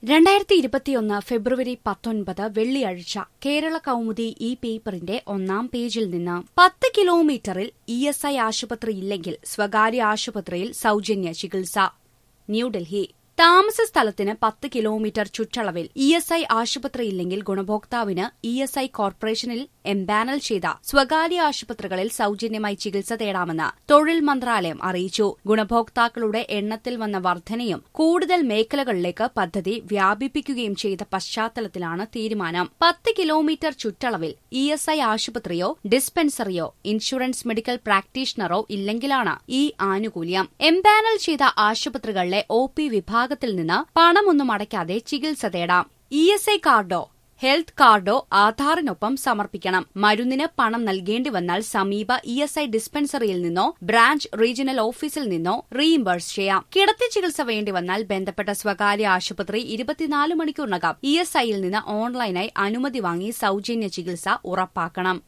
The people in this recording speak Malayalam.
2021 ഫെബ്രുവരി 19 വെള്ളിയാഴ്ച കേരള കൗമുദി ഈ പേപ്പറിന്റെ ഒന്നാം പേജിൽ നിന്ന് 10 കിലോമീറ്ററിൽ ഇഎസ്ഐ ആശുപത്രിയില്ലെങ്കിൽ സ്വകാര്യ ആശുപത്രിയിൽ സൌജന്യ ചികിത്സ. ന്യൂഡൽഹി താമസ സ്ഥലത്തിന് 10 കിലോമീറ്റർ ചുറ്റളവിൽ ഇഎസ്ഐ ആശുപത്രിയില്ലെങ്കിൽ ഗുണഭോക്താവിന് ഇഎസ്ഐ കോർപ്പറേഷനിൽ എംപാനൽ ചെയ്ത സ്വകാര്യ ആശുപത്രികളിൽ സൌജന്യമായി ചികിത്സ തേടാമെന്ന് തൊഴിൽ മന്ത്രാലയം അറിയിച്ചു. ഗുണഭോക്താക്കളുടെ എണ്ണത്തിൽ വന്ന വർധനയും കൂടുതൽ മേഖലകളിലേക്ക് പദ്ധതി വ്യാപിപ്പിക്കുകയും ചെയ്ത പശ്ചാത്തലത്തിലാണ് തീരുമാനം. 10 കിലോമീറ്റർ ചുറ്റളവിൽ ഇഎസ്ഐ ആശുപത്രിയോ ഡിസ്പെൻസറിയോ ഇൻഷുറൻസ് മെഡിക്കൽ പ്രാക്ടീഷണറോ ഇല്ലെങ്കിലാണ് ഈ ആനുകൂല്യം. എംപാനൽ ചെയ്ത ആശുപത്രികളിലെ ഒപി വിഭാഗത്തിൽ നിന്ന് പണമൊന്നും അടയ്ക്കാതെ ചികിത്സ തേടാം. ഇഎസ്ഐ കാർഡോ ഹെൽത്ത് കാർഡോ ആധാറിനൊപ്പം സമർപ്പിക്കണം. മരുന്നിന് പണം നൽകേണ്ടി വന്നാൽ സമീപ ഇഎസ്ഐ ഡിസ്പെൻസറിയിൽ നിന്നോ ബ്രാഞ്ച് റീജിയണൽ ഓഫീസിൽ നിന്നോ റീഇംബേഴ്സ് ചെയ്യാം. കിടത്തി ചികിത്സ വേണ്ടി വന്നാൽ ബന്ധപ്പെട്ട സ്വകാര്യ ആശുപത്രി 24 മണിക്കൂറിനകം ഇഎസ്ഐയിൽ നിന്ന് ഓൺലൈനായി അനുമതി വാങ്ങി സൌജന്യ ചികിത്സ ഉറപ്പാക്കണം.